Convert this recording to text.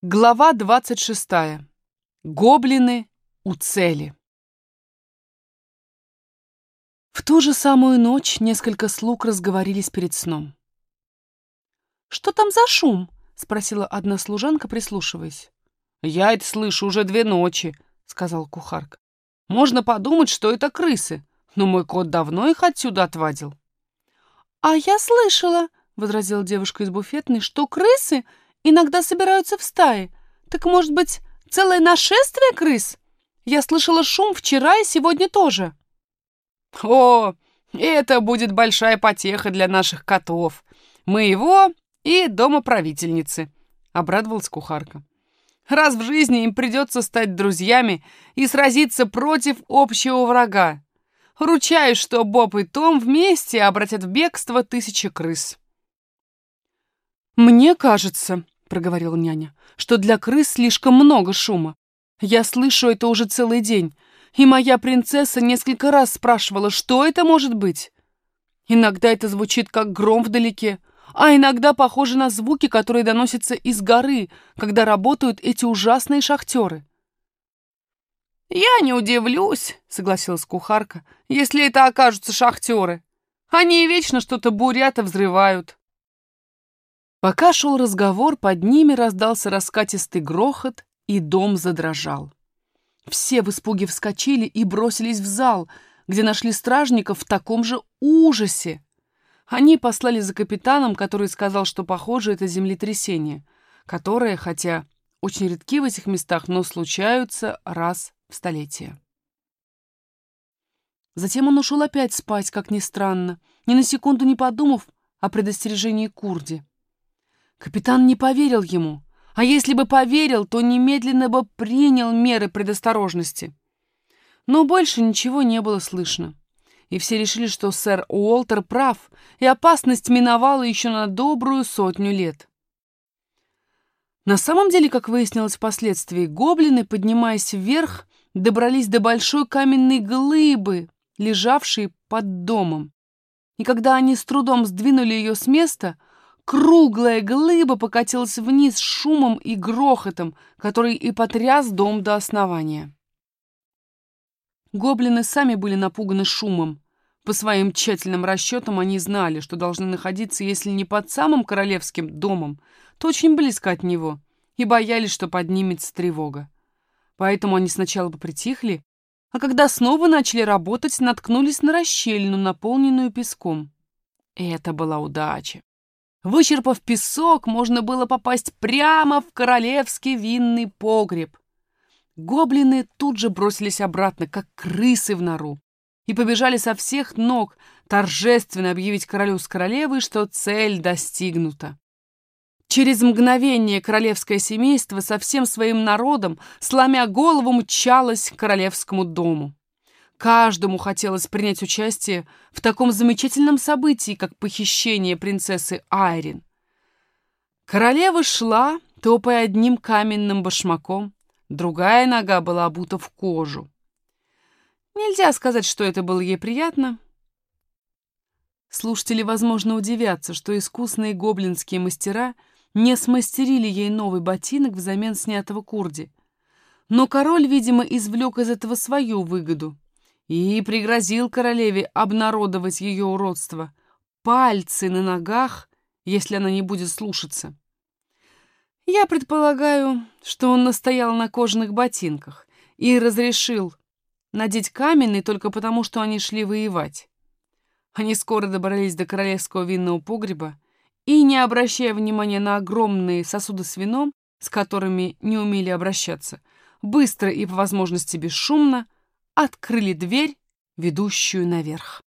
Глава 26. Гоблины у цели. В ту же самую ночь несколько слуг разговорились перед сном. «Что там за шум?» — спросила одна служанка, прислушиваясь. «Я это слышу уже 2 ночи», — сказал кухарка. «Можно подумать, что это крысы, но мой кот давно их отсюда отвадил». «А я слышала», — возразила девушка из буфетной, «что крысы иногда собираются в стаи. Так, может быть, целое нашествие крыс? Я слышала шум вчера и сегодня тоже». «О, это будет большая потеха для наших котов, моего и домоправительницы», — обрадовалась кухарка. «Раз в жизни им придется стать друзьями и сразиться против общего врага. Ручаюсь, что Боб и Том вместе обратят в бегство 1000 крыс». «Мне кажется, — проговорила няня, — что для крыс слишком много шума. Я слышу это уже целый день, и моя принцесса несколько раз спрашивала, что это может быть. Иногда это звучит как гром вдалеке, а иногда похоже на звуки, которые доносятся из горы, когда работают эти ужасные шахтеры». «Я не удивлюсь, — согласилась кухарка, — если это окажутся шахтеры. Они вечно что-то бурят и взрывают». Пока шел разговор, под ними раздался раскатистый грохот, и дом задрожал. Все в испуге вскочили и бросились в зал, где нашли стражников в таком же ужасе. Они послали за капитаном, который сказал, что, похоже, это землетрясение, которое, хотя очень редки в этих местах, но случаются раз в столетие. Затем он ушел опять спать, как ни странно, ни на секунду не подумав о предостережении Курди. Капитан не поверил ему, а если бы поверил, то немедленно бы принял меры предосторожности. Но больше ничего не было слышно, и все решили, что сэр Уолтер прав, и опасность миновала еще на добрую 100 лет. На самом деле, как выяснилось впоследствии, гоблины, поднимаясь вверх, добрались до большой каменной глыбы, лежавшей под домом. И когда они с трудом сдвинули ее с места, круглая глыба покатилась вниз с шумом и грохотом, который и потряс дом до основания. Гоблины сами были напуганы шумом. По своим тщательным расчетам они знали, что должны находиться, если не под самым королевским домом, то очень близко от него, и боялись, что поднимется тревога. Поэтому они сначала попритихли, а когда снова начали работать, наткнулись на расщелину, наполненную песком. И это была удача. Вычерпав песок, можно было попасть прямо в королевский винный погреб. Гоблины тут же бросились обратно, как крысы в нору, и побежали со всех ног торжественно объявить королю с королевой, что цель достигнута. Через мгновение королевское семейство со всем своим народом, сломя голову, мчалось к королевскому дому. Каждому хотелось принять участие в таком замечательном событии, как похищение принцессы Айрин. Королева шла, топая одним каменным башмаком, другая нога была обута в кожу. Нельзя сказать, что это было ей приятно. Слушатели, возможно, удивятся, что искусные гоблинские мастера не смастерили ей новый ботинок взамен снятого Курди. Но король, видимо, извлек из этого свою выгоду и пригрозил королеве обнародовать ее уродство, пальцы на ногах, если она не будет слушаться. Я предполагаю, что он настоял на кожаных ботинках и разрешил надеть каменный только потому, что они шли воевать. Они скоро добрались до королевского винного погреба и, не обращая внимания на огромные сосуды с вином, с которыми не умели обращаться, быстро и, по возможности, бесшумно открыли дверь, ведущую наверх.